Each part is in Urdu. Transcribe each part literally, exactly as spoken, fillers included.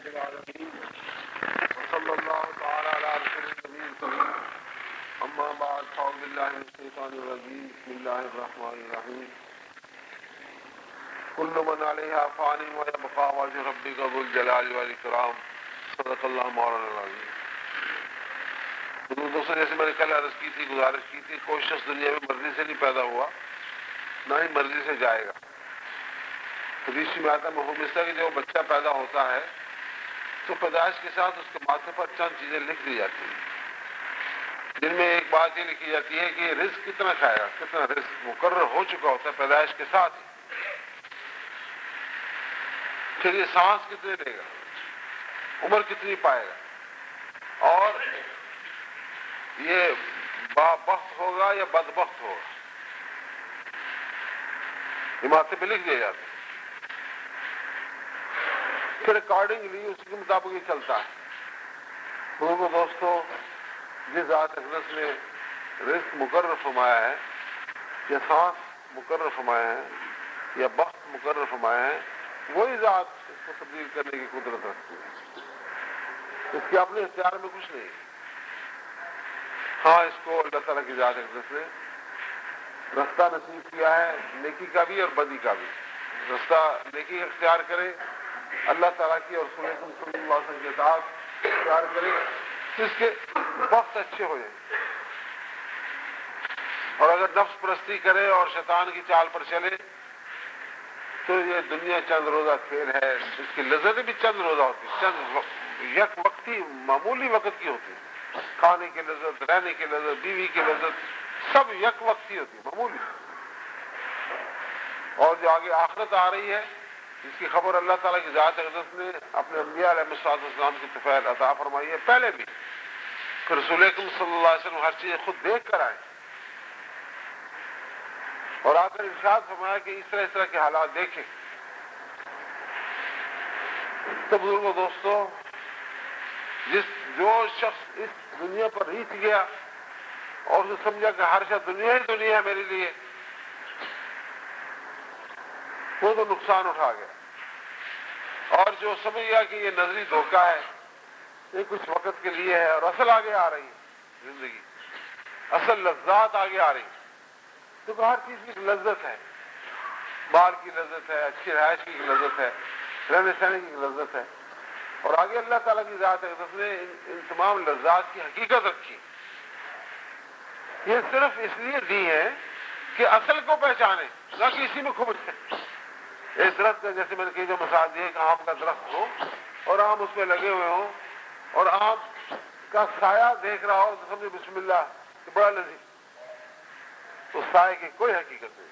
العالمين وصلى الله تعالى على رسول النبي الكريم أما بعد فأعوذ بالله من الشيطان الرجيم بسم الله الرحمن الرحيم كل من عليها فان ويبقى وجه ربك ذو الجلال والإكرام صدق اللہ مولانا العظیم. دوستوں جیسے میں نے کل عرض کی تھی گزارش کی تھی کوئی شخص دنیا میں مرضی سے نہیں پیدا ہوا نہ ہی مرضی سے جائے گا. حدیث میں آتا ہے مفہوم اس طرح کہ جب بچہ پیدا ہوتا ہے تو پیدائش کے ساتھ اس کے ماتھے پر چند چیزیں لکھ دی جاتی ہیں جن میں ایک بات یہ لکھی جاتی ہے کہ رزق کتنا کھائے گا, کتنا رزق مقرر ہو چکا ہوتا ہے پیدائش کے ساتھ. پھر یہ سانس کتنے لے گا, عمر کتنی پائے گا, اور یہ بابخت ہوگا یا بدبخت ہوگا, یہ ماتھے پہ لکھ دیے جاتے ہیں. پھر اکارڈنگلی اس کے مطابق یہ چلتا ہے. لوگوں دوستوں جس ذات اقدس نے رزق مقرر فرمایا ہے یا سانس مقرر فرمایا ہے یا بخت مقرر فرمایا ہے وہی ذات اس کو تبدیل کرنے کی قدرت رکھتی ہے. اس کے اپنے اختیار میں کچھ نہیں. ہاں اس کو اللہ تعالیٰ کی ذات اقدس نے رستہ نصیب کیا ہے نیکی کا بھی اور بدی کا بھی. رستہ نیکی اختیار کرے اللہ تعالیٰ کی اور رسول اکرم صلی اللہ علیہ وسلم کے ساتھ اختیار کرے جس کے وقت اچھے ہو جائیں. اور اگر نفس پرستی کرے اور شیطان کی چال پر چلے تو یہ دنیا چند روزہ کھیل ہے. اس کی لذتیں بھی چند روزہ ہوتی ہیں, چند یک وقتی معمولی وقت کی ہوتی ہے. کھانے کی لذت, رہنے کی لذت, بیوی کی لذت سب یک وقتی ہوتی ہے, معمولی. اور جو آگے آخرت آ رہی ہے جس کی خبر اللہ تعالیٰ کی ذات اقدس نے اپنے انبیاء علیہ السلام کی طفیل عطا فرمائی ہے پہلے بھی. پھر رسول اکرم صلی اللہ علیہ وسلم ہر چیز خود دیکھ کر آئے اور آ کر ارشاد فرمایا کہ اس طرح اس طرح کے حالات دیکھیں. تو بزرگوں دوستوں جس جو شخص اس دنیا پر ریچ گیا اور جو سمجھا کہ ہر شخص دنیا ہی دنیا ہے میرے لیے, وہ تو نقصان اٹھا گیا. اور جو سمجھ گیا کہ یہ نظری دھوکہ ہے, یہ کچھ وقت کے لیے ہے اور اصل آگے آ رہی ہے زندگی, اصل لذات آگے آ رہی ہے. تو ہر چیز کی لذت ہے, مال کی لذت ہے, اچھی رہائش کی لذت ہے, رہنے سہنے کی لذت ہے. اور آگے اللہ تعالیٰ کی ذات اقدس نے ان تمام لذات کی حقیقت رکھی. یہ صرف اس لیے دی ہے کہ اصل کو پہچانے نہ کہ اسی میں کھو جائے. ایک درخت کا جیسے میں نے کہی جو مثال دی ہے کہ آم کا درخت ہو اور آم اس میں لگے ہوئے ہوں اور آم کا سایہ دیکھ رہا ہو تو سمجھے بسم اللہ کہ بڑا لذیذ, تو سائے کی کوئی حقیقت نہیں.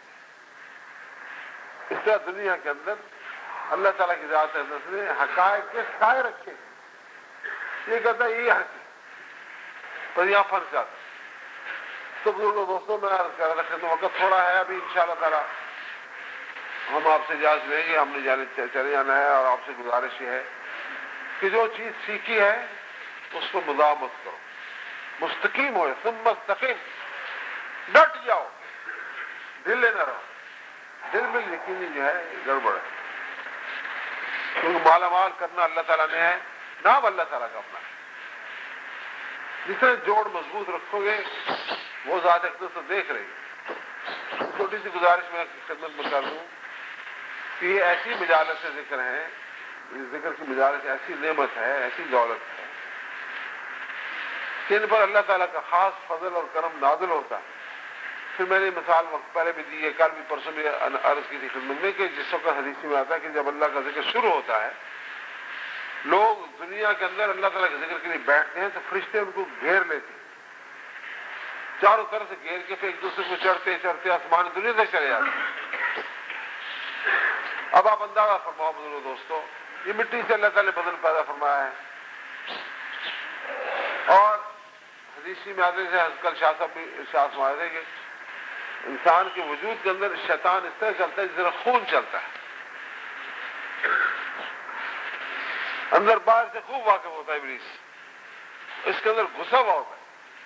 اس طرح دنیا کے اندر اللہ تعالیٰ کی ذات اقدس نے حقائق کے سائے رکھے. یہ کہتا ہے یہ حقیقت پر یہاں فرق جاتا. تو بزرگوں دوستوں میں عرض کر رکھے تو وقت تھوڑا ہے ابھی انشاءاللہ تعالیٰ ہم آپ سے اجازت لیں گے. ہم نے جانے چلے جانا ہے اور آپ سے گزارش یہ ہے کہ جو چیز سیکھی ہے اس کو مداومت کرو, مستقیم ہو, ثم مستقیم, ڈٹ جاؤ, دل نہ رہو. دل میں یقینی جو ہے گڑبڑ ہے. کیونکہ مالا مال کرنا اللہ تعالیٰ نے ہے, نام اللہ تعالیٰ کا اپنا ہے. جتنے جوڑ مضبوط رکھو گے وہ ذات اقدس تو دیکھ رہی. چھوٹی سی گزارش میں خدمت میں کر دوں کہ یہ ایسی مجالس سے ذکر ہیں, اس ذکر کی مجالس ایسی نعمت ہے, ایسی دولت ہے کہ ان پر اللہ تعالیٰ کا خاص فضل اور کرم نازل ہوتا ہے. پھر میں نے مثال وقت پہلے بھی دی ہے, کل بھی پرسوں بھی عرض کی تھی خدمت میں کہ جس وقت حدیث میں آتا ہے کہ جب اللہ کا ذکر شروع ہوتا ہے لوگ دنیا کے اندر اللہ تعالیٰ کے ذکر کے لیے بیٹھتے ہیں تو فرشتے ان کو گھیر لیتے ہیں, چاروں طرف سے گھیر کے پھر ایک دوسرے کو چڑھتے چڑھتے آسمان دنیا تک چلے جاتے ہیں. اب آپ اندازہ فرماؤ بزرگوں دوستوں, یہ مٹی سے اللہ تعالیٰ نے بدن پیدا فرمایا ہے. اور حدیثی میں آتے تھے کل شاہ صاحب بھی ارشاد فرمائے تھے کہ انسان کے وجود کے اندر شیطان اس طرح چلتا ہے جس طرح خون چلتا ہے, اندر باہر سے خوب واقف ہوتا ہے ابلیس, اس کے اندر گھسا ہوا ہوتا ہے.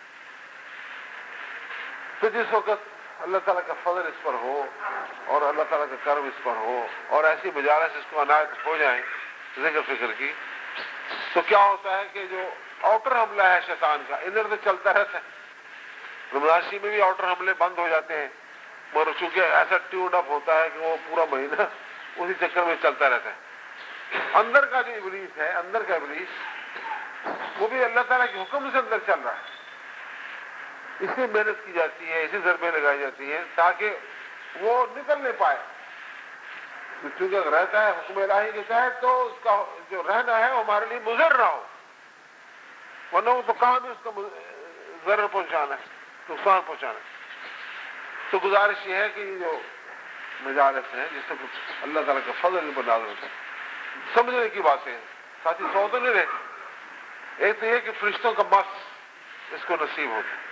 تو جس وقت اللہ تعالیٰ کا فضل اس پر ہو اور اللہ تعالیٰ کا کرم اس پر ہو اور ایسی مجالس اس کو عنایت ہو جائیں ذکر فکر کی, تو کیا ہوتا ہے کہ جو آؤٹر حملہ ہے شیطان کا انر سے چلتا رہتا ہے. رمضان میں بھی آؤٹر حملے بند ہو جاتے ہیں مگر چونکہ ایسا ٹیوڈ اپ ہوتا ہے کہ وہ پورا مہینہ اسی چکر میں چلتا رہتا ہے. اندر کا جو ابلیس ہے, اندر کا ابلیس, وہ بھی اللہ تعالیٰ کے حکم سے اندر چل رہا ہے. اس سے محنت کی جاتی ہے, اسی ضربیں لگائی جاتی ہیں تاکہ وہ نکل نہیں پائے. چونکہ اگر رہتا ہے حکم الہی کے تحت تو اس کا جو رہنا ہے وہ ہمارے لیے مضر نہ ہو, ورنہ وہ تو کام ہے اس کا ضرر پہنچانا ہے, نقصان پہنچانا ہے. تو گزارش یہ ہے کہ یہ جو مجالس ہیں جس سے اللہ تعالیٰ کا فضل پر نازل ہوتا ہے, سمجھنے کی باتیں ہیں ساتھی, سو تو نہیں رہے. ایک تو یہ کہ فرشتوں کا مس اس کو نصیب ہوتا ہے.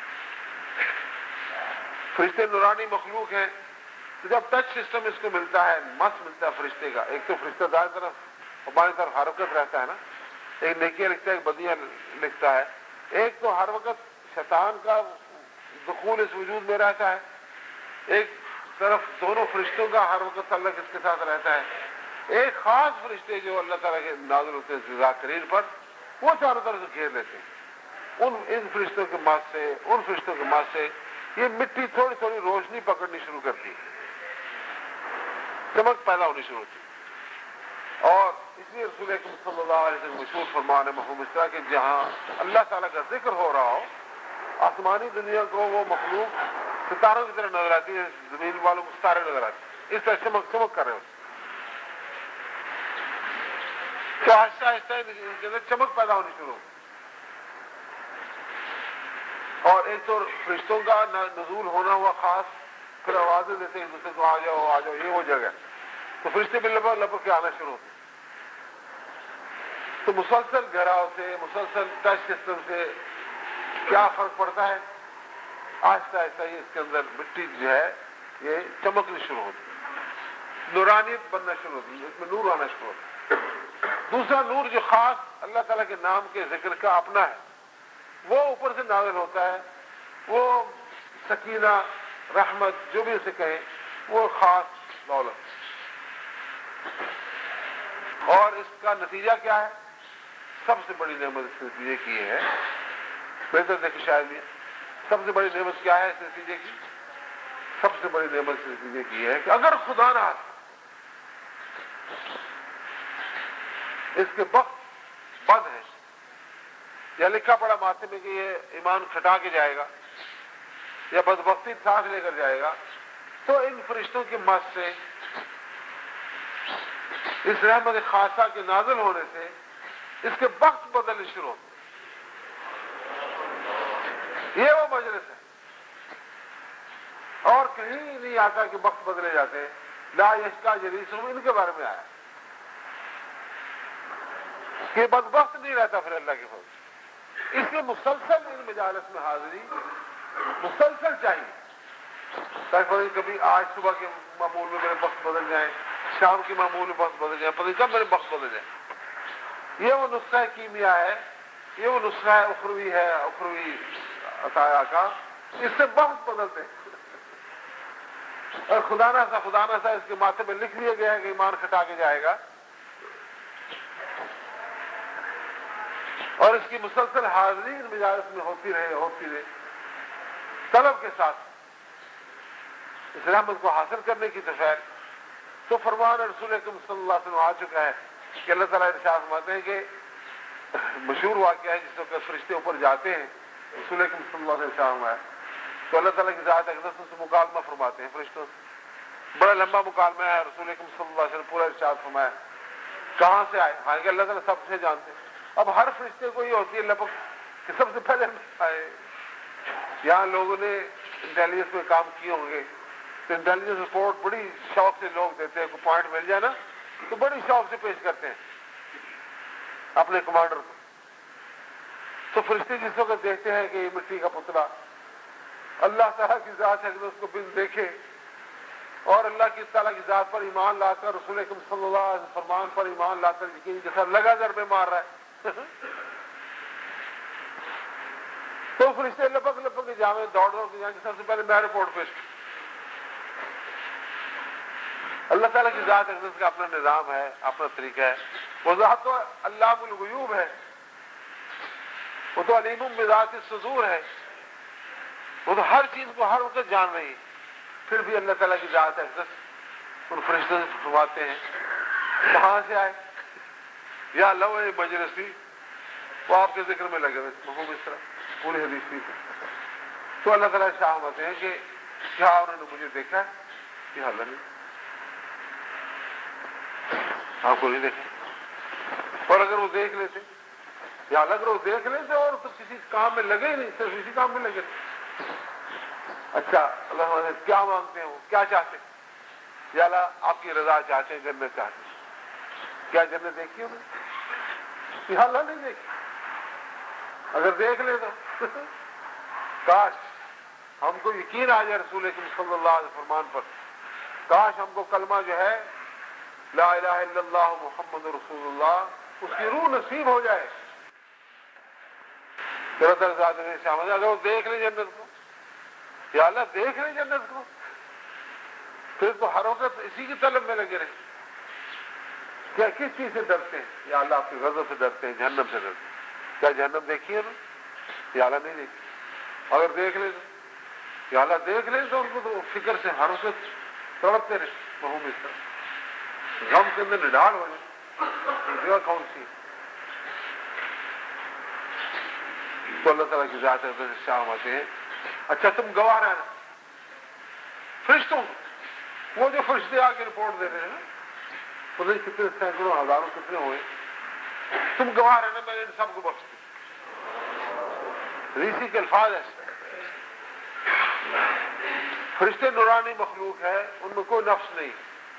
فرشتے نورانی مخلوق ہیں, تو جب ٹچ سسٹم اس کو ملتا ہے, مس ملتا ہے فرشتے کا, ایک تو فرشتہ دائیں طرف اور بائیں طرف حرکت رہتا ہے نا, ایک نیکیاں لکھتا ہے ایک بدیاں لکھتا ہے, ایک تو ہر وقت شیطان کا دخول اس وجود میں رہتا ہے, ایک طرف دونوں فرشتوں کا ہر وقت تعلق اس کے ساتھ رہتا ہے. ایک خاص فرشتے جو اللہ تعالیٰ کے نازل ہوتے ہیں ذاکرین پر, وہ چاروں طرف سے گھیر لیتے ہیں. ان ان فرشتوں کے ماس سے, ان فرشتوں کے ماس سے یہ مٹی تھوڑی تھوڑی روشنی پکڑنی شروع کرتی ہے, چمک پیدا ہونی شروع ہوتی ہے. اور اس لیے رسول اکرم صلی اللہ علیہ وسلم مشہور فرمان ہے مفہوم اس طرح کہ جہاں اللہ تعالیٰ کا ذکر ہو رہا ہو, آسمانی دنیا کو وہ مخلوق ستاروں کی طرح نظر آتی ہے, زمین والوں کو ستارے نظر آتے ہیں, اس طرح چمک چمک کر رہے ہوتے. تو آہستہ آہستہ ان کے اندر چمک پیدا ہونی شروع ہوتی. اور ایک تو فرشتوں کا نزول ہونا ہوا خاص, پھر آوازیں دیتے ہیں دوسرے کو آ جاؤ آ جاؤ, یہ وہ جگہ, تو فرشتے بھی لپک لپک کے آنا شروع ہوتے. تو مسلسل گھراؤ سے, مسلسل ٹچ سسٹم سے کیا فرق پڑتا ہے؟ آہستہ آہستہ یہ اس کے اندر مٹی جو ہے یہ چمکنی شروع ہوتی, نورانیت بننا شروع ہوتی, اس میں نور آنا شروع ہوتا. دوسرا نور جو خاص اللہ تعالیٰ کے نام کے ذکر کا اپنا ہے, وہ اوپر سے نازل ہوتا ہے, وہ سکینہ رحمت جو بھی اسے کہیں, وہ خاص دولت. اور اس کا نتیجہ کیا ہے؟ سب سے بڑی نعمت اس نتیجے کی ہے, بہتر دیکھیں شاید یہ سب سے بڑی نعمت کیا ہے اس نتیجے کی؟ سب سے بڑی نعمت اس نتیجے کی ہے کہ اگر خدا نہ اس کے وقت بد ہے یا لکھا پڑا ماتھے میں کہ یہ ایمان کھٹا کے جائے گا یا بدبختی ساتھ لے کر جائے گا, تو ان فرشتوں کی مس سے, اس رحمت خاصہ کے نازل ہونے سے اس کے وقت بدلنے شروع ہوتے. یہ وہ مجلس ہے, اور کہیں نہیں آتا کہ وقت بدلے جاتے ہیں. لا یشکا جلیسہم ان کے بارے میں آیا کہ بدبخت نہیں رہتا پھر اللہ کے فضل. اس لیے مسلسل ان مجالس میں حاضری مسلسل چاہیے, تاکہ کبھی آج صبح کے معمول میں میرے وقت بدل جائیں, شام کے معمول میں وقت بدل جائیں, پتہ کب میرے وقت بدل جائیں. یہ وہ نسخہ کیمیا ہے, یہ وہ نسخہ ہے اخروی ہے, اخروی عطایا کا, اس سے وقت بدلتے ہیں. اور خدا نہ سا خدا نہ سا اس کے ماتھے میں لکھ لیا گیا ہے کہ ایمان کھٹا کے جائے گا, اور اس کی مسلسل حاضری ان مجالس میں ہوتی رہے ہوتی رہے طلب کے ساتھ اس رحمت کو حاصل کرنے کی تفیل. تو فرمان رسول اکرم صلی اللہ علیہ وسلم آ چکا ہے کہ اللہ تعالیٰ ارشاد فرماتے ہیں کہ مشہور واقعہ ہے جس وقت فرشتے اوپر جاتے ہیں, رسول اکرم صلی اللہ علیہ وسلم ہے تو اللہ تعالیٰ کی ذات اقدس سے مکالمہ فرماتے ہیں فرشتوں سے. بڑا لمبا مکالمہ ہے, رسول اکرم صلی اللہ علیہ وسلم پورا ارشاد فرمایا کہاں سے آئے, حالانکہ اللہ تعالیٰ سب سے جانتے ہیں. اب ہر فرشتے کو یہ ہوتی ہے لپک کہ سب سے پہلے آئے. یہاں لوگوں نے انٹیلیجنس میں کام کیے ہوں گے تو انٹیلیجنس رپورٹ بڑی شوق سے لوگ دیتے ہیں, کوئی پوائنٹ مل جائے نا تو بڑی شوق سے پیش کرتے ہیں اپنے کمانڈر کو. تو فرشتے جس وقت دیکھتے ہیں کہ یہ مٹی کا پتلا اللہ تعالیٰ کی ذات ہے کہ اس کو بن دیکھے اور اللہ کی تعالیٰ کی ذات پر ایمان لا کر رسول اکرم صلی اللہ علیہ وسلم فرمان پر ایمان لا کر یقین کے ساتھ لگا ضربے مار رہا ہے تو فرشتے لپک لپک کے جامع دوڑ دوڑ کے جائیں کہ سب سے پہلے میں رپورٹ پیش اللہ تعالیٰ کی ذات اقدس کا اپنا نظام ہے، اپنا طریقہ ہے. وہ ذات تو علام الغیوب ہے، وہ تو علیم بذات الصدور ہے، وہ تو ہر چیز کو ہر وقت جان رہی ہے. پھر بھی اللہ تعالیٰ کی ذات اقدس ان فرشتوں سے فرماتے ہیں کہاں سے آئے؟ یا لوح مجلسی، وہ آپ کے ذکر میں لگے ہوئے مفہوم اس طرح پوری حدیث کی. تو اللہ تعالیٰ شاہ ہوتے ہیں کہ کیا انہوں نے مجھے دیکھا ہے؟ کہ اللہ نہیں، آپ کو نہیں دیکھا. اور اگر وہ دیکھ لیتے یا اگر وہ دیکھ لیتے اور تو کسی کام میں لگے ہی نہیں، صرف اسی کام میں لگے. اچھا اللہ نے کیا مانگتے ہیں، وہ کیا چاہتے ہیں؟ یا اللہ آپ کی رضا چاہتے ہیں، جنت چاہتے ہیں. کیا جنت دیکھی انہوں نے؟ یا اللہ نہیں دیکھی. اگر دیکھ لے تو کاش ہم کو یقین آ جائے رسول اکرم صلی اللہ علیہ فرمان پر. کاش ہم کو کلمہ جو ہے لا الہ الا اللہ محمد رسول اللہ، اس کی روح نصیب ہو جائے. اگر وہ دیکھ لیں جنت کو، یا اللہ دیکھ لیں جنت کو، پھر تو ہر وقت اسی کی طلب میں لگے رہے. کیا کس چیز سے ڈرتے ہیں؟ یا اللہ آپ کی غضب سے ڈرتے ہیں، جہنم سے ڈرتے ہیں. کیا جہنم دیکھی ہے نا؟ یا اللہ نہیں دیکھی. اگر دیکھ لیں تو یا اللہ دیکھ لیں تو ان کو تو فکر سے ہر وقت تڑپتے رہے. مہوم اس طرح غم کے اندر نڈال ہو جائے جگہ کون سی. تو اللہ تعالیٰ کی ذات سے شام آتے ہیں. اچھا تم گواہ رہنا فرشتوں، وہ جو فرشتے آ کے رپورٹ دے رہے ہیں نا، پتہ نہیں کتنے سینکڑوں ہزاروں کتنے ہوئے، تم گواہ رہنا میں نے ان سب کو بخش دیا. ریسی کے الفاظ ایسے. فرشتے نورانی مخلوق ہے، ان میں کوئی نفس نہیں.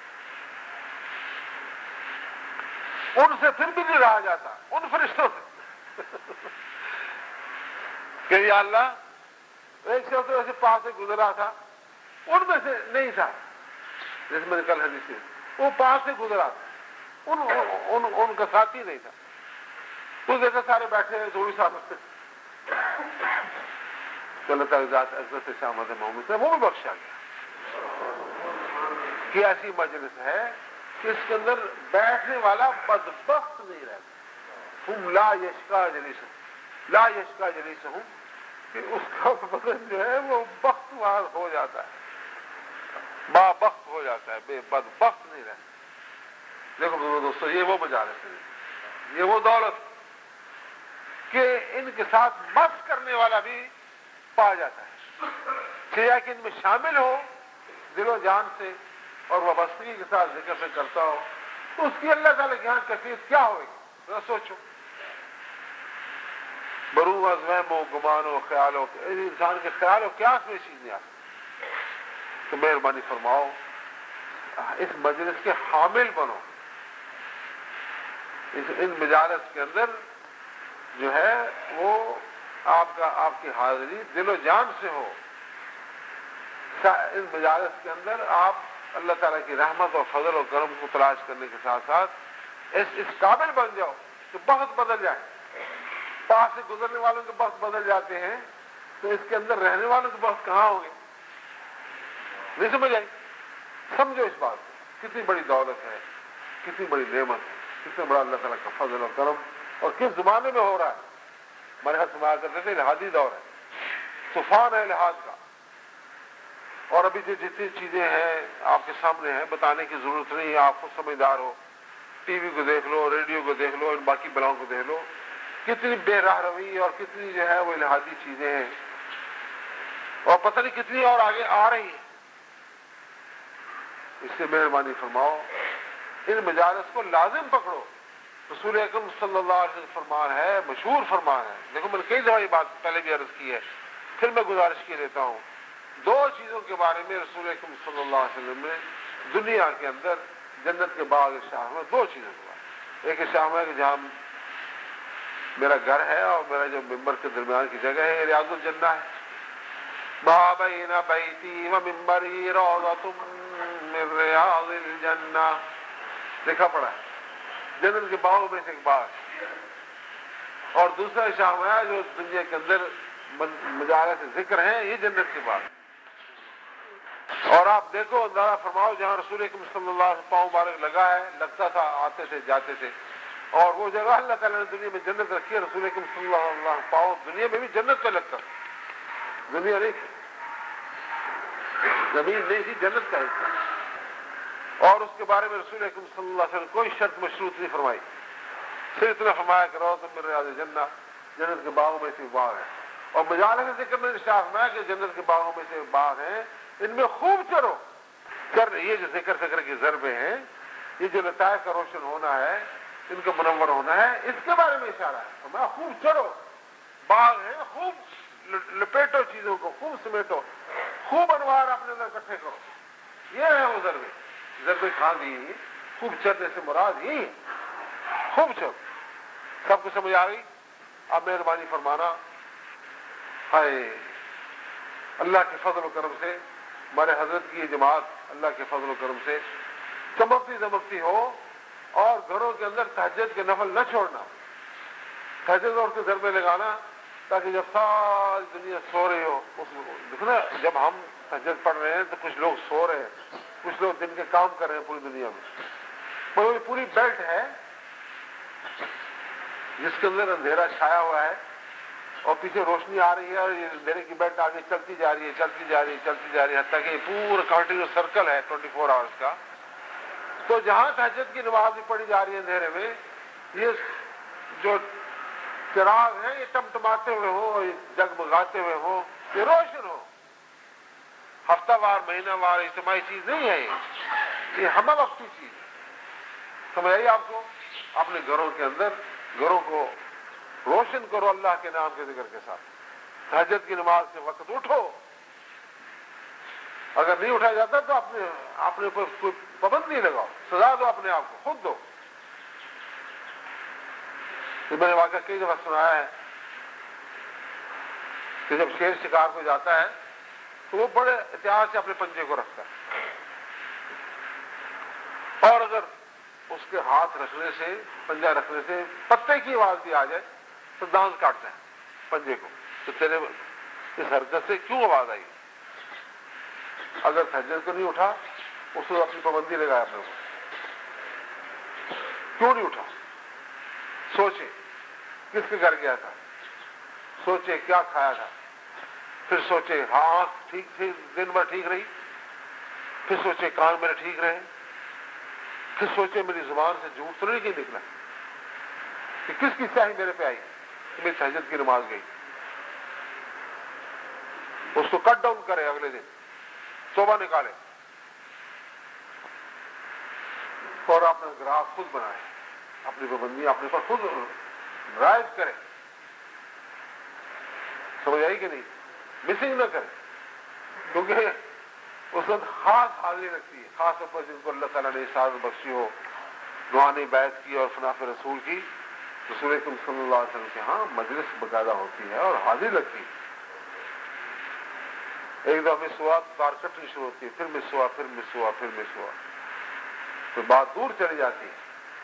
ان سے پھر بھی نہیں رہا جاتا، ان فرشتوں سے کہ یا اللہ ایک شخص ایسے پاس سے گزرا تھا، ان میں سے نہیں تھا جیسے میں نے کل حدیث میں، وہ پاس سے گزرا تھا، ان, ان, ان کا ساتھی نہیں تھا. تو دیکھا سارے بیٹھے ہیں تھوڑی ساتھ تو اللہ تعالیٰ ذات عزت سے شامت محمود سے وہ بھی بخشا گیا. کہ ایسی مجلس ہے کہ اس کے اندر بیٹھنے والا بدبخت نہیں رہتا. ہم لا یشکا جلیسہم، لا یشکا جلیسہم، کہ اس کا بدن جو ہے وہ بختوار ہو جاتا ہے، با بخت ہو جاتا ہے، بے بدبخت نہیں رہتا. دیکھو دوستو، یہ وہ مجالس ہے، یہ وہ دولت کہ ان کے ساتھ مست کرنے والا بھی پا جاتا ہے. چاہے کہ ان میں شامل ہو دل و جان سے اور وابستگی کے ساتھ ذکر سے کرتا ہو، تو اس کی اللہ تعالیٰ کی یہاں کیفیت کیا ہوگی ذرا سوچو. برو از وہم و گمان و خیال ہو، انسان کے خیال و قیاس میں چیز نہیں آ سکتی. تو مہربانی فرماؤ اس مجلس کے حامل بنو. اس ان مجالس کے اندر جو ہے وہ آپ کا آپ کی حاضری دل و جان سے ہو. اس مجالس کے اندر آپ اللہ تعالیٰ کی رحمت اور فضل و کرم کو تلاش کرنے کے ساتھ ساتھ اس اس قابل بن جاؤ کہ بخت بدل جائے. پاس سے گزرنے والوں کے بخت بدل جاتے ہیں، تو اس کے اندر رہنے والوں کے بخت کہاں ہوں گے؟ نہیں سمجھ آئی؟ سمجھو اس بات کو، کتنی بڑی دولت ہے، کتنی بڑی نعمت ہے، کتنا بڑا اللہ تعالیٰ کا فضل و کرم، اور کس زمانے میں ہو رہا ہے. ہمارے ہاتھ سمایا کرتے تھے لحاظی دور ہے، طوفان ہے لحاظ کا. اور ابھی جو جتنی چیزیں ہیں آپ کے سامنے ہیں، بتانے کی ضرورت نہیں ہے، آپ خود سمجھدار ہو. ٹی وی کو دیکھ لو، ریڈیو کو دیکھ لو، ان باقی بلاؤں کو دیکھ لو، کتنی بے راہ روی اور کتنی جو ہے وہ الہادی چیزیں ہیں، اور پتہ نہیں کتنی اور آگے آ رہی ہیں. اس سے مہربانی فرماؤ ان مجالس کو لازم پکڑو. رسول اکرم صلی اللہ علیہ وسلم فرمان ہے، مشہور فرمان ہے. دیکھو میں نے کئی دفعہ یہ بات پہلے بھی عرض کی ہے، پھر میں گزارش کی دیتا ہوں. دو چیزوں کے بارے میں رسول اکرم صلی اللہ علیہ وسلم نے دنیا کے اندر جنت کے باغ شاہ میں دو چیزوں کے بارے. ایک شاہ میں کہ جہاں میرا گھر ہے اور میرا جو ممبر کے درمیان کی جگہ ہے ریاض الجنہ ہے. ما بین بیتی و ممبری روضۃ من ریاض الجنہ، لکھا پڑا ہے جنت کے باغوں میں سے ایک باغ. اور دوسرا شاہ ہے جو دنیا کے اندر مجالس ذکر ہیں، یہ جنت کے باغ. اور آپ دیکھو اندازہ فرماؤ جہاں رسول اکرم صلی اللہ علیہ وسلم پاؤں مبارک لگا ہے، لگتا تھا، آتے تھے جاتے تھے، اور وہ جگہ اللہ تعالیٰ نے دنیا میں جنت رکھی ہے، رسول اکرم صلی اللہ علیہ وسلم پاؤں دنیا میں بھی جنت پہ لگتا، دنیا نہیں تھی، زمین نہیں تھی، جنت کا حصہ، اور اس کے بارے میں رسول اکرم صلی اللہ علیہ وسلم کوئی شرط مشروط نہیں فرمائی، صرف اتنا فرمایا کہ روضۃ من ریاض الجنہ، جنت کے باغوں میں سے باغ ہے، اور مجالس کے ذکر میں ارشاد فرمایا کہ جنت کے باغوں میں سے باغ ہیں، ان میں خوب چرو، چر یہ جو ذکر فکر کے ضربے ہیں، یہ جو لطائف کا روشن ہونا ہے، ان کا منور ہونا ہے، اس کے بارے میں اشارہ ہے، فرمایا خوب چرو، باغ ہیں، خوب لپیٹو چیزوں کو، خوب سمیٹو، خوب انوار اپنے اندر اکٹھے کرو، یہ ہے وہ ضربے، ضربے کھا دی، خوب چرنے سے مراد ہی خوب چر، سب کو سمجھ آ گئی؟ اب مہربانی فرمانا، ہائے اللہ کے فضل و کرم سے ہمارے حضرت کی یہ جماعت اللہ کے فضل و کرم سے چمکتی دمکتی ہو، اور گھروں کے اندر تہجد کے نفل نہ چھوڑنا، تہجد اور کے ضربے لگانا، تاکہ جب ساری دنیا سو رہی ہو، اس دیکھنا جب ہم تہجد پڑھ رہے ہیں تو کچھ لوگ سو رہے ہیں، کچھ لوگ دن کے کام کر رہے ہیں پوری دنیا میں، وہ پوری بیلٹ ہے جس کے اندر اندھیرا چھایا ہوا ہے، اور پیچھے روشنی آ رہی ہے، اور یہ اندھیرے کی بیلٹ آگے چلتی جا رہی ہے، چلتی جا رہی ہے، چلتی جا رہی ہے، حتیٰ کہ یہ پورا کنٹینیوس سرکل ہے ٹوئنٹی فور آورس کا، تو جہاں تہجد کی نماز بھی پڑھی جا رہی ہے اندھیرے میں، یہ جو چراغ ہیں یہ ٹمٹماتے ہوئے ہوں، یہ جگمگاتے ہوئے ہوں، یہ روشن ہو، ہفتہ وار مہینہ وار اجتماعی چیز نہیں ہے، یہ یہ ہمہ وقتی چیز ہے، سمجھ آئی آپ کو؟ اپنے گھروں کے اندر گھروں کو روشن کرو اللہ کے نام کے ذکر کے ساتھ، تہجد کی نماز کے وقت اٹھو، اگر نہیں اٹھا جاتا تو اپنے اپنے اوپر کوئی پابندی لگاؤ، سزا دو اپنے آپ کو، خود دو۔ تو میں نے واقعہ کئی دفعہ سنایا ہے کہ جب شیر شکار کو جاتا ہے تو وہ بڑے احتیاط سے اپنے پنجے کو رکھتا ہے، اور اگر اس کے ہاتھ رکھنے سے، پنجہ رکھنے سے پتے کی آواز بھی آ جائے تو دانت کاٹتا ہے پنجے کو، تو تیرے اس حرکت سے کیوں آواز آئی؟ اگر تہجد کو نہیں اٹھا، اس نے اپنی پابندی لگایا اپنے کو، کیوں نہیں اٹھا؟ سوچے کس کے گھر گیا تھا، سوچے کیا کھایا تھا، پھر سوچے ہاں ٹھیک تھی، دن بھر ٹھیک رہی، پھر سوچے کان میرے ٹھیک رہے، پھر سوچے میری زبان سے جھوٹ تو نہیں کہ نکلا، کہ کس کی سیاہی میرے پہ آئی کہ میری تہجد کی نماز گئی، اس کو کٹ ڈاؤن کرے، اگلے دن توبہ نکالے، اور اپنا گراف خود بنائے، اپنی پابندی اپنے پر خود رائج کرے، سمجھ آئی کہ نہیں؟ مسنگ نہ کرے، کیونکہ اس وقت خاص حاضری رکھتی ہے، خاص طور پر جن کو اللہ تعالیٰ نے سعادت بخشی ہو، روحانی بیعت کی اور فناف رسول کی، رسول اکرم صلی اللہ علیہ وسلم کے ہاں مجلس باقاعدہ ہوتی ہے اور حاضری لگتی ہے، ایک دفعہ مس ہوا تار کٹنی شروع ہوتی ہے، پھر مس ہوا، پھر مس ہوا، پھر مس ہوا، تو بات دور چلی جاتی ہے،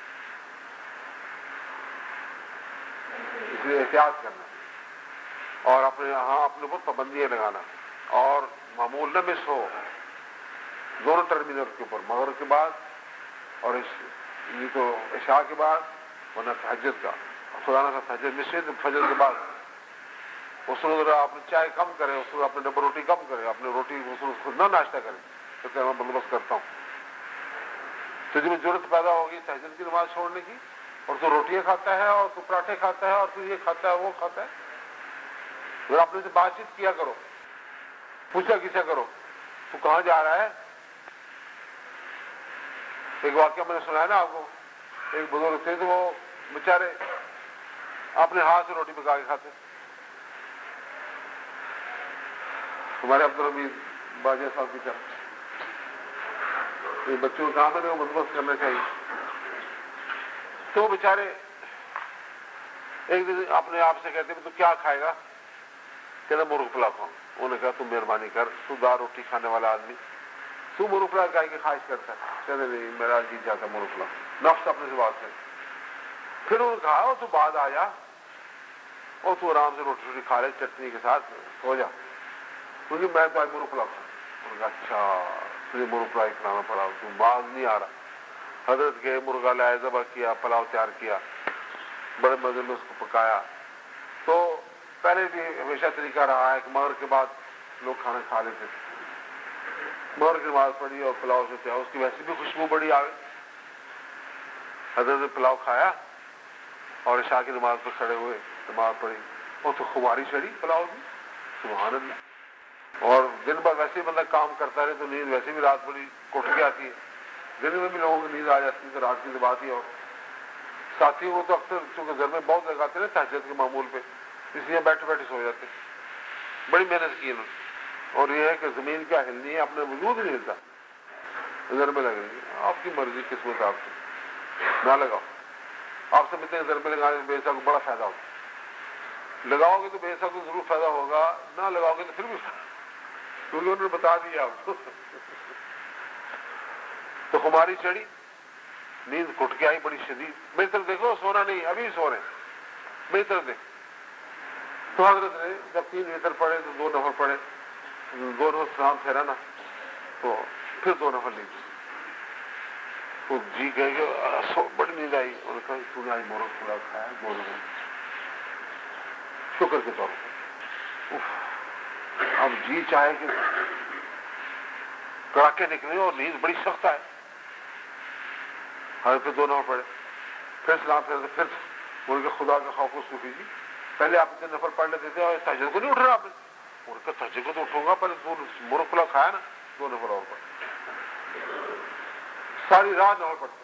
اس لیے احتیاط کرنا اور اپنے ہاں اپنے اوپر پابندیاں لگانا، اور معمول نہ مس ہو دونوں ٹرمینل کے اوپر، مغرب کے بعد اور یہ تو عشاء کے بعد، ورنہ تہجد کا، خدا نہ تہجد مس ہوئی تو فجر کے بعد، اس وقت اپنی چائے کم کرے، اس وقت اپنے ڈبل روٹی کم کرے، اپنے روٹی اس وقت خود نہ ناشتہ کرے، تو کہ میں بندوبست کرتا ہوں، تو جب ضرورت پیدا ہوگی تہجد کی نماز چھوڑنے کی، اور تو روٹیاں کھاتا ہے، اور تو پراٹھے کھاتا ہے، اور تو یہ کھاتا ہے وہ کھاتا ہے، پھر اپنے سے بات چیت کیا کرو، پوچھا کسا کرو تو کہاں جا رہا ہے۔ ایک واقعہ میں نے سنا ہے نا آپ کو، ایک بزرگ تھے تو وہ بیچارے اپنے ہاتھ سے روٹی پکا کے کھاتے، ہمارے عبدالحمید باجوہ صاحب کی طرح، یہ بچوں کا کام ہے وہ بندوبست کرنا چاہیے، تو وہ بیچارے ایک دن اپنے آپ سے کہتے تو کیا کھائے گا، کہنا مرغ پلاؤ کھاؤں، انہوں نے کہا تم مہربانی کر، تو دال روٹی کھانے والا آدمی تو مرغ پلاؤ کھائے کی خواہش کرتا ہے، کہتے نہیں میرا جی جاتا مرغ پلاؤ، نفس اپنے سے بات کرے، پھر انہوں نے کہا تو بعد آیا اور تو آرام سے روٹی روٹی کھا لے چٹنی کے ساتھ سو جا، کیونکہ میں تو آج مرغ پلاؤ کھاؤں، اچھا مجھے مرغ پلاؤ کھلانا پڑا، تو باز نہیں آ رہا۔ حضرت گئے، مرغا لائے، ذبح کیا، پلاؤ تیار کیا، بڑے مزے میں اس کو پکایا۔ تو پہلے بھی ہمیشہ طریقہ رہا ہے کہ مغرب کے بعد لوگ کھانا کھا لیتے تھے۔ مغرب کی نماز پڑھی اور پلاؤ سے کیا، اس کی ویسے بھی خوشبو بڑی آ گئی۔ حضرت نے پلاؤ کھایا اور عشاء کی نماز پہ کھڑے ہوئے، نماز پڑھی، اور تو خماری چڑھی پلاؤ کی، سبحان اللہ۔ اور دن بھر ویسے ہی بندہ کام کرتا رہے تو نیند ویسے بھی رات بڑی کٹ کے آتی ہے، دن میں بھی لوگوں کی نیند آ جاتی ہے، تو رات کی بات ہی۔ اور ساتھیوں کو تو اکثر چونکہ گھر میں بہت لگاتے ہیں تہجد کے معمول پہ، اس لیے بیٹھے بیٹھے سو جاتے، بڑی محنت کی انہوں نے۔ اور یہ ہے کہ زمین کیا ہلنی ہے، اپنے وجود نہیں ہلتا، نظر میں لگ رہی ہے، آپ کی مرضی، قسمت آپ کی، نہ لگاؤ۔ آپ سے ملتے ہیں نظر میں لگانے سے بے شک بڑا فائدہ ہوگا، لگاؤ گے تو بے شک ضرور فائدہ ہوگا، نہ لگاؤ گے تو پھر بھی فائدہ، کیونکہ انہوں نے بتا دیا آپ کو۔ تو خماری چڑھی، نیند کٹ کے آئی بڑی شدید۔ میری طرف دیکھو، سونا نہیں، ابھی سو رہے ہیں، میری طرف دیکھ۔ تو حضرت نے جب تین وطر پڑے تو دو نفل پڑے، دو نفل سلام پھیرا نا، تو پھر دو نفل نہیں، تو جی گئے کہ بڑی نیند آئی، اور کہا تو نے آج مرغ پورا کھایا، دو نفل شکر کے طور پر۔ اب جی چاہے کہ کڑاکے نکلے اور نیند بڑی سخت آئے، ہر پھر دو نفل پڑے، پھر سلام پھیرتے، پھر بول کے خدا کا خوف و صوفی جی، پہلے آپ اتنے نفل پڑھ لیتے تھے اور تہجد کو نہیں اٹھ رہا آپ نے؟ اور کہ تہجد کو تو اٹھوں گا، پہلے دو مرغ پلاؤ کھایا نا، دو نفل اور پڑھ، ساری رات نفل پڑھتے۔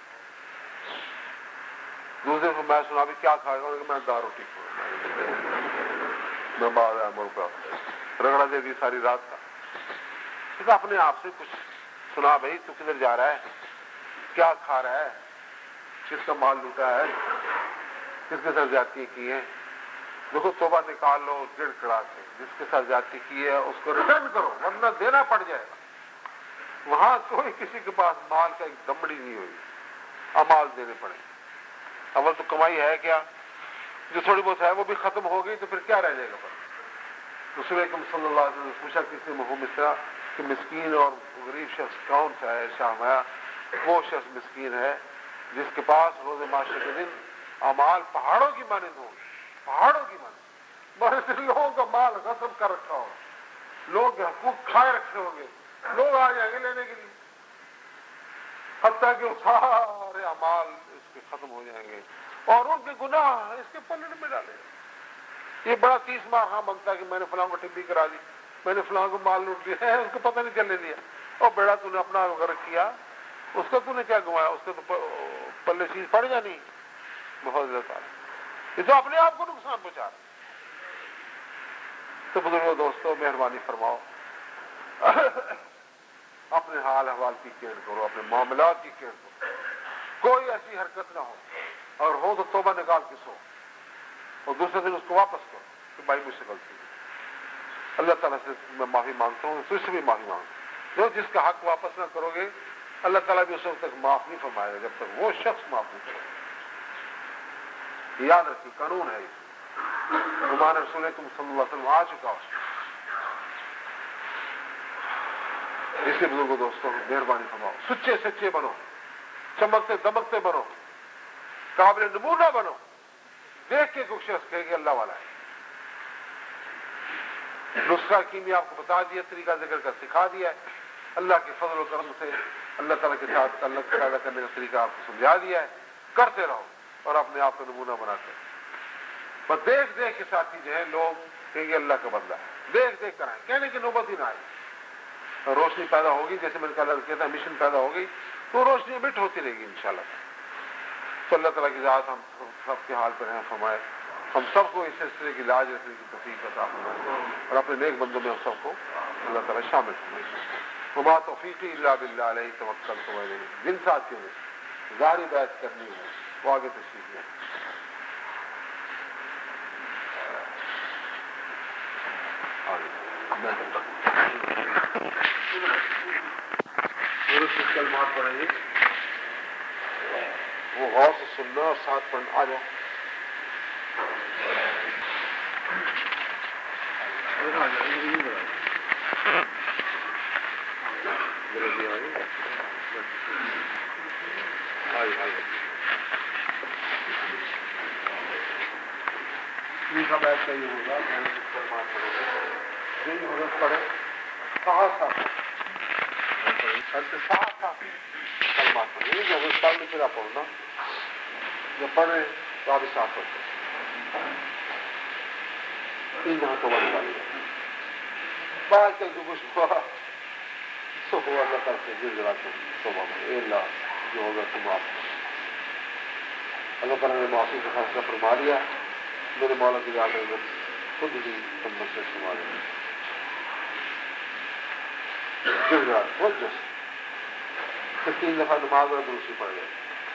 دوسرے کو میں سنا بھی کیا کھائے گا، کہ میں دال روٹی کھاؤں، میں بعد مرغ پلاؤ رگڑا دے دی ساری رات کا۔ اپنے آپ سے کچھ سنا، بھائی تو کدھر جا رہا ہے، کیا کھا رہا ہے، کس کا مال لوٹا ہے، کس کے ساتھ زیادتی کی ہے۔ دیکھو توبہ نکال لو گڑ کڑا کے، جس کے ساتھ زیادتی کی ہے اس کو ریٹرن کرو، ورنہ دینا پڑ جائے گا۔ وہاں کوئی کسی کے پاس مال کا ایک دمڑی نہیں ہوئی، امال دینے پڑے۔ اول تو کمائی ہے کیا، جو تھوڑی بہت ہے وہ بھی ختم ہو گئی تو پھر کیا رہ جائے گا۔ پر رسول اکرم صلی اللہ علیہ وسلم نے پوچھا کسی مفہوم اس طرح کہ مسکین اور غریب شخص کون سا ہے؟ ارشاد فرمایا وہ شخص مسکین ہے جس کے پاس روز معاشرے کے دن اعمال پہاڑوں کی مانند ہوں، پہاڑوں کی مانند، بہت سے لوگوں کا مال غصب کر رکھا ہو، لوگ حقوق کھائے رکھے ہوں گے، لوگ آ جائیں گے لینے کے لیے، حتیٰ کہ وہ سارے اعمال اس کے ختم ہو جائیں گے اور ان کے گناہ اس کے پلڑ میں ڈالے گا۔ یہ بڑا تیس ماہ ہاں بنتا ہے کہ میں نے فلاں کو ٹبی کرا دی، میں نے فلاں کو مال لوٹ دیا ہے، اس کو پتہ نہیں چلنے دیا، اور بیڑا تو نے اپنا غرق کیا، اس کا تو نے کیا گنوایا، اس کے تو پلے چیز پڑ جانی بہت زیادہ، یہ تو اپنے آپ کو نقصان پہنچا رہا۔ تو بزرگوں دوستوں مہربانی فرماؤ، اپنے حال احوال کی کیئر کرو، اپنے معاملات کی کیئر کرو، کوئی ایسی حرکت نہ ہو، اور ہو تو توبہ نکال کے سو، اور دوسرے دن اس کو واپس کرو کہ بھائی مجھ سے غلطی ہے، اللہ تعالیٰ سے میں معافی مانگتا ہوں، تجھ سے بھی معافی مانگتا ہوں۔ جو جس کا حق واپس نہ کرو گے اللہ تعالیٰ بھی اس وقت تک معاف نہیں فرمائے گا جب تک وہ شخص معاف نہیں کرے۔ یاد رکھیے قانون ہے، ہمارے رسول اکرم صلی اللہ علیہ وسلم آ چکا ہو، اس لیے بزرگوں دوستوں مہربانی فرماؤ، سچے سچے بنو، چمکتے دمکتے بنو، قابل نمونہ بنو، دیکھ کے کوئی شخص کہے کہ اللہ والا ہے۔ نسخہ کیمیا آپ کو بتا دیا، طریقہ ذکر کا سکھا دیا ہے، اللہ کے فضل و کرم سے اللہ تعالیٰ کے ساتھ تعلق پیدا کرنے کا طریقہ آپ کو سمجھا دیا ہے، کرتے رہو اور اپنے آپ کو نمونہ بناتے رہو۔ بس دیکھ دیکھ کے ساتھی جو ہے لوگ کہیں گے اللہ کا بندہ ہے، دیکھ دیکھ کر آئے، کہنے کی نوبت ہی نہ آئے، روشنی پیدا ہوگی، جیسے میں نے کہا کیا تھا مشن پیدا ہو گئی تو روشنی مٹ ہوتی رہے گی انشاءاللہ۔ تو اللہ تعالیٰ کی ذات ہم سب کے حال پر رحم فرمائے، ہم سب کو اس سلسلے کی لاج رکھنے کی توفیق عطا فرمائے، اور اپنے نیک بندوں میں ہم سب کو اللہ تعالیٰ شامل فرمائے۔ وما توفیقی الا باللہ علیہ توکلت وإلیہ۔ جن ساتھیوں نے ظاہری بیعت کرنی ہے وہ آگے تشریف لیں۔ کلمات پڑھیں گے وہ غور سے سننا اور ساتھ پڑھنا۔ آ جاؤ آئی آئی تیسرا بیچ کا یہ ہوگا میں نے فرمان پڑھے گا جو حضرت پڑھے ساتھ ساتھ ساتھ ساتھ فرمان پڑھے جو حضرت پڑھ لے پھر آپ پڑھنا جب پڑھے تو آپ اس ساتھ پڑھتے تین جہاں تو بڑھ پڑے گا بعد چل جو کچھ ہوا سو ہوا اللہ کر کے گر گرا کے صبح میں اے اللہ جو ہوگا تو معاف اللہ تعالیٰ نے معافی کا فیصلہ فرما لیا میرے مولا کی یاد ہے خود ہی نمبر سے فرما لیا گر گرا بہت جس پھر تین دفعہ نماز اور دوسری پڑھ گئے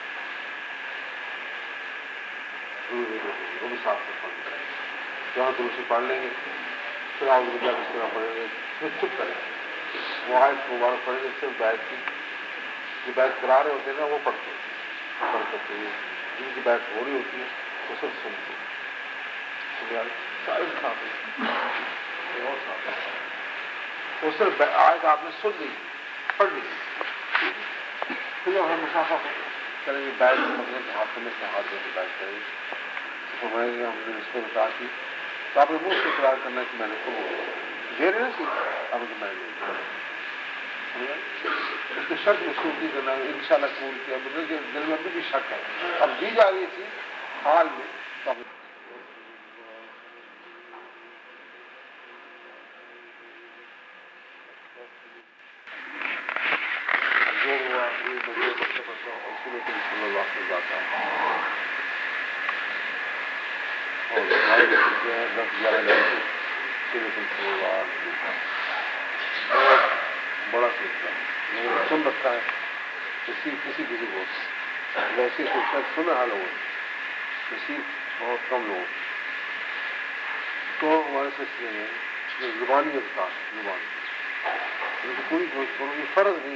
وہ بھی ساتھ میں پڑھ گئے جہاں دوسری پڑھ لیں گے پھر آپ مجھے اس طرح پڑھیں گے پھر چپ کریں گے وہ آیت مبارک پڑھیں گے صرف بیت کی جو بیت کرا رہے ہوتے ہیں نا وہ پڑھتے ہیں پڑھ کرتے ہیں جن کی بیت ہو رہی ہوتی ہے وہ سب سنتے ہیں سارے ساتھ وہ صرف آیت آپ نے سن لی پڑھ لی پھر جب ہم مسافہ کریں گے بیت کے مطلب کہ ہاتھ میں سے ہاتھ دے کے بیت کریں گے فرمائیں گے ہم نے اس کو بتا کی تو آپ نے منہ سے اقرار کرنا کہ میں نے قبول دے رہے نا سی اب میں نے اس کے شک محسوس نہیں کرنا ان شاء اللہ قبول کیا دل میں ابھی بھی شک ہے اب دی جا رہی ہے چیز حال میں تو جو ہوا یہ مجھے اصول صلی اللہ سے جاتا ہے اور دس گیارہ گھنٹے صلی اللہ بڑا سلسلہ سن رکھا ہے کسی کسی کسی کو ویسے سلسلہ سنا ہے لوگوں نصیب بہت کم لوگ تو ہمارے سلسلے میں زبانی اذکار زبان ان کی پوری کوشش کروں یہ فرض نہیں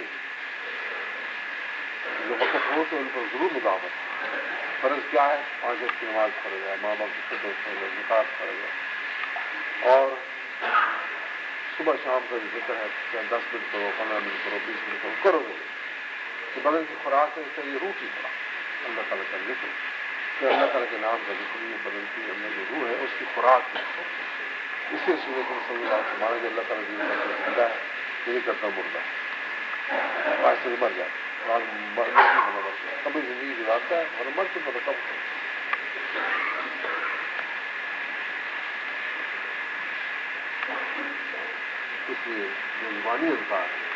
جو وقت ہو تو ان پر ضرور مداوت فرض کیا ہے پانچ وقت کی نماز پڑھے گا ماں باپ کی خدمت کرے گا زکات کرے گا اور صبح شام کا ذکر ہے چاہے دس منٹ کرو پندرہ منٹ کرو بیس منٹ کرو کرو گے کہ بدن کی خوراک ہے اس کا یہ روح کی خوراک اللہ تعالیٰ کا ذکر کہ اللہ تعالیٰ کے نام کا ذکر یہ بدن کی اندر جو روح ہے اس کی خوراک ہے اس سے سورج صلی اللہ علیہ وسلم کہ اللہ تعالیٰ جی زندہ ہے یہ کرتا مردہ ہے آج سے مر جائے اور مرنے کی بنا مرتا ہے کبھی زندگی گزارتا ہے اور مر کے پتہ کب اس لیے جو زبانی اذکار ہے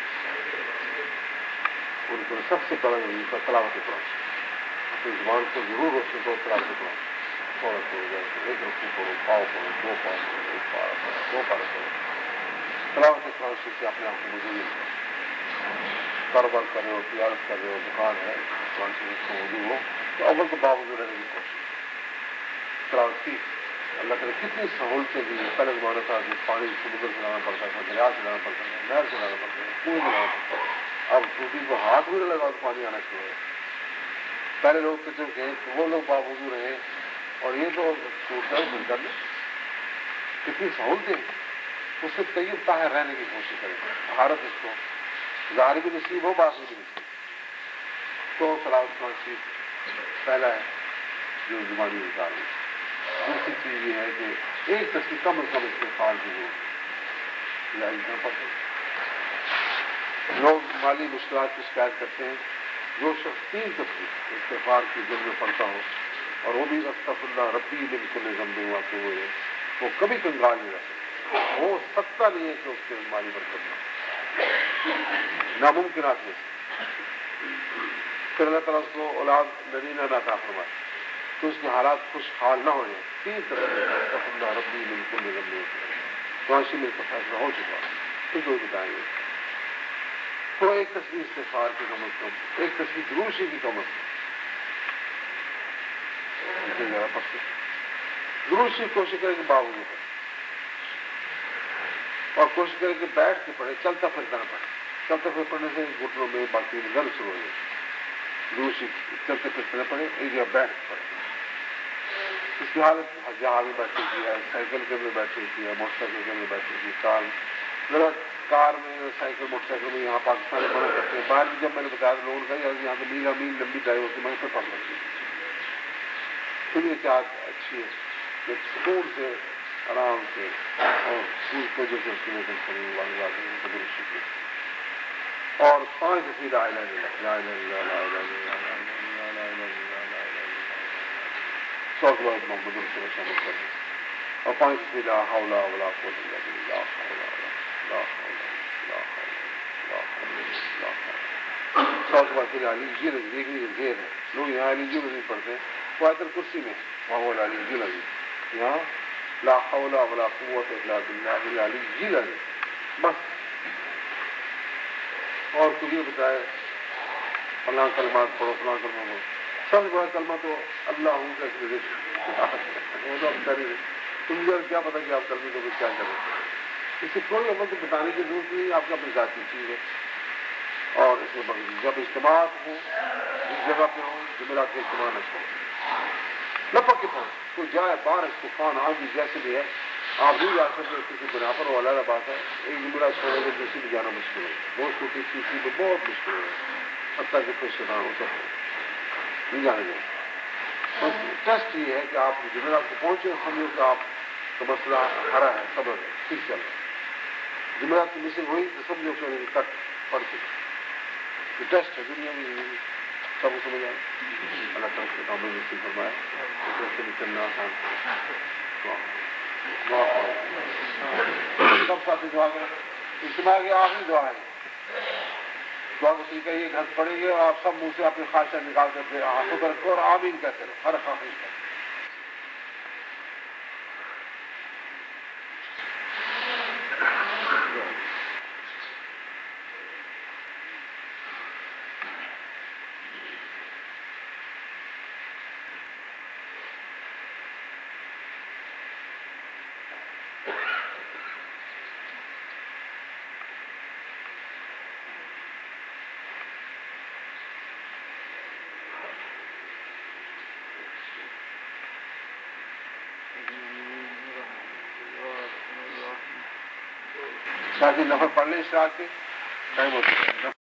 ان کو سب سے بڑا وظیفہ تلاوت قرآن اپنی زبان کو ضرور روشن کرو تلاوت قرآن تھوڑا ہو جائے ایک رکوع کرو پاؤ کرو دو پاؤ کرو ایک پارا کرو دو پارا کرو تلاوت قرآن سے اپنے آپ کو وضو ملتا ہے کاروبار کر رہے ہو تجارت کر رہے ہو دکان ہے قرآن شریف کو وضو ہو تو اول تو باوضو رہنے کی کوشش تلاوت کی اللہ تعالیٰ کتنی سہولتیں دی پہلے زمانے کا پانی سمندر سے لانا پڑتا تھا دریا سے لانا پڑتا تھا نہر سے لانا پڑتا تھا کنویں سے لانا پڑتا تھا اب ٹوٹی کو ہاتھ بھی نہ لگا تو پانی آنا شروع ہے پہلے لوگ کہتے ہیں کہ وہ لوگ باوضو رہے اور یہ تو ٹوٹتا ہے مل کر کتنی سہولتیں اس سے طیب طاہر رہنے کی کوشش کریں بھارت اس کو ظاہر بھی نصیب ہو باقی بھی نصیب تو تلاوت قرآن شریف پہلا ہے جو زبانی اذکار ہے دوسری چیز یہ ہے کہ ایک تصویر کم از کم استغفار کی ضرورت پڑتے لوگ مالی مشکلات کی شکایت کرتے ہیں جو شخص تین تصویر استغفار کی دل میں پڑتا ہو اور وہ بھی استغفر اللہ ربی من کل ذنب واقع ہوئے وہ کبھی کنگال نہیں رہ سکتا ہو سکتا نہیں ہے کہ اس کے مالی برکت نہ ناممکنات میں سے پھر اللہ تعالیٰ اس کو اولاد نرینہ عطا فرمائے تو اس کے حالات خوشحال نہ ہو جائیں تین طرح ربی بالکل نظم نہیں ہوتا معاشی میں تو فیصلہ ہو چکا پھر کوئی بتائیں گے تو ایک تصویر استغفار کی کم از کم ایک تصویر دروشی کی کم از کم دروشی کوشش کرے کہ باوجود ہے اور کوشش کرے کہ بیٹھ کے پڑھے چلتا پھرتا نہ پڑھے چلتے پھر پڑھنے سے گھٹنوں میں باقی درد شروع ہو جائے دروشی چلتے پھرتے نہ پڑھے ایک جگہ بیٹھ کے پڑھے اس کی حالت جہاز میں بیٹھے کی ہے سائیکل کے اندر بیٹھے کی ہے موٹر سائیکل کے اندر بیٹھے کی کار ذرا کار میں سائیکل موٹر سائیکل میں یہاں پاکستان میں منع کرتے ہیں. باہر بھی جب میں نے بتایا لوگوں کا یہاں تو میل میل لمبی ڈرائیو ہوتی میں پھر پڑھ سکتی ہوں. پھر یہ چاہت اچھی ہے کہ سکون سے آرام سے اور سکون کو جو شکر اور پانچ دفعہ لا الہ الا اللہ لا الہ الا اللہ لا الہ الا اللہ لا الہ الا اللہ سو کے بعد محمد رسول اللہ شامل کریں اور پانچ دفعہ لا حول ولا قوت الا باللہ لا حول لا حول لا حول لا حول لا حول سو کے بعد پھر علی جی لگی دیکھنے زیر ہے لوگ یہاں علی جی نہیں پڑھتے ہیں وہ آیت الکرسی میں وہاں علی جی لگی یہاں لا حول ولا قوت الا باللہ العلی جی لگی بس. اور کچھ یہ بتائے فلاں کلمات پڑھو فلاں کلمہ پڑھو. سب سے بڑا کلمہ تو اللہ ہوں کا وہ تو ہم کر ہی تم کو کیا پتا کہ آپ کلمے کو کیا کریں. اس سے کوئی عمل تو بتانے کی ضرورت نہیں. آپ کا اپنی ذاتی چیز ہے اور اس میں جب اجتماع ہو جس جگہ پہ ہو جمعرات کے اجتماع نہ چھوڑو لپک کے پڑھو. کوئی جائے بارش طوفان آندھی جیسے بھی ہے آپ نہیں جا سکتے کسی بنا پر وہ علیحدہ بات ہے. ایک جمعرات چھوڑے گے دوسری بھی جانا مشکل ہے. بہت چھوٹی چیز تو بہت مشکل ہے حتیٰ کہ کوئی شیطان ہو سکتا نہیں جانے دیں. بس ٹیسٹ یہ ہے کہ آپ جمعرات کو پہنچے سمجھو کہ آپ کا مسئلہ ہرا ہے صبر ہے ٹھیک چل رہا ہے. جمعرات کی مسنگ ہوئی تو سمجھو کہ کٹ پڑ چکا. یہ ٹیسٹ ہے دنیا میں سب کو سمجھ آئے. اللہ تعالیٰ کے کام میں نصیب فرمائے سے بھی چلنا آسان سب ساتھی دعا کریں. اجتماع کی آخری دعا ہے دعا کو طریقہ یہ گھر پڑیں گے اور آپ سب منہ سے اپنی خواہشیں نکال کر کے آنکھوں پر رکھو اور آمین کہتے رہو ہر خواہش پر. شاید نفر پڑھ لیں اشراق کے ٹائم ہوتا ہے.